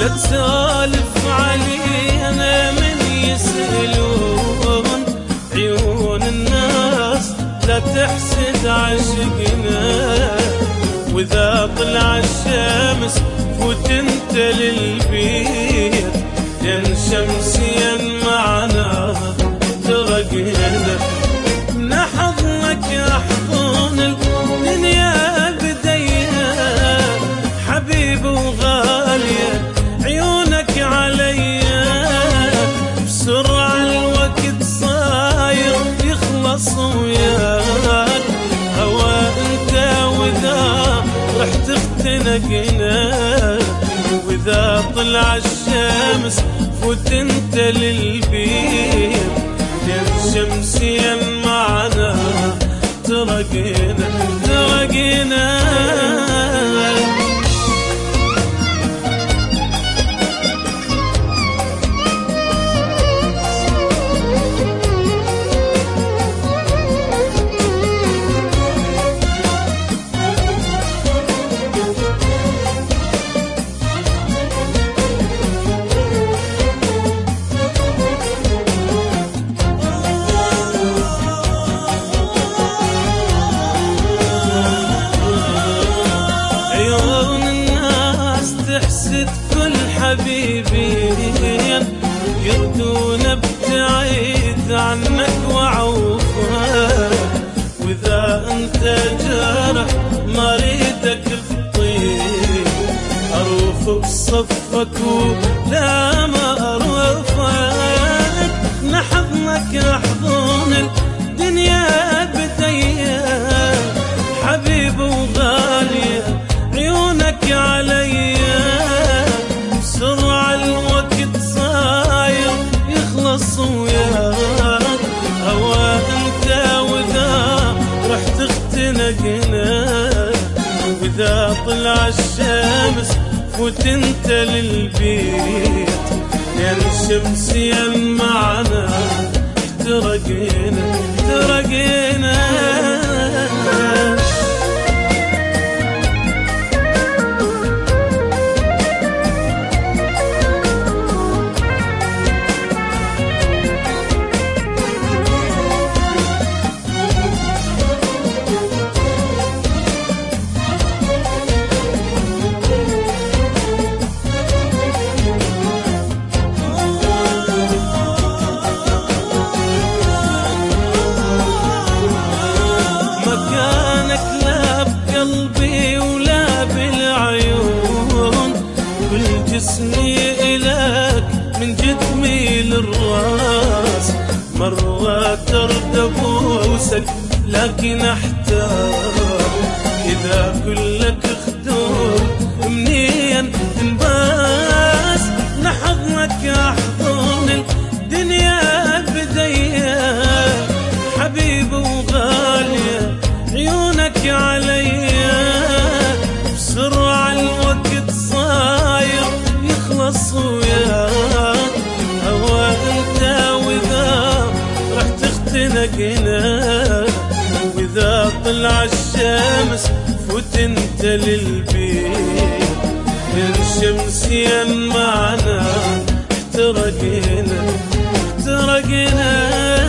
لا تسالف علينا من يسألون عيون الناس، لا تحسد عشقنا. وإذا طلع الشمس فوت انت للبيت، لأن شمسيا معنا ترقنا. من حضنك أحضن الدنيا بديها، حبيبي وغالية عيونك عليا. بسرعة الوقت صاير يخلص وياك، هوا انت وإذا رح تختنقنا. وإذا طلع الشمس فوت انت للبيت، لأن شمسيا معنا ترقنا ترقنا. تحسد كل حبيبين يردون ابتعيد عنك وعوفك. واذا انت جرح مريدك الطيب، اروف بصفك ولا ما اروفك. نحضنك احضن الدنيا بديا، حبيبي وغالية عيونك عليا. بسرعة الوقت صاير يخلص وياك، هوا انت وإذا رح تختنقنا. وإذا طلع الشمس فوت انت للبيت، لأن شمسيا معنا ترقنا ترقنا. جسمي إلك من جدمي للراس، مرة ترد بوسك لكن احتار. إذا كلك خدود منين تنباس، لحضنك أحضن الدنيا بديا. حبيبي وغالية عيونك عليا. بسرعة الوقت صاير يخلص وياك، هوا انت وإذا رح تختنقنا. وإذا طلع الشمس فوت انت للبيت، لأن شمسيا معنا احترقنا احترقنا.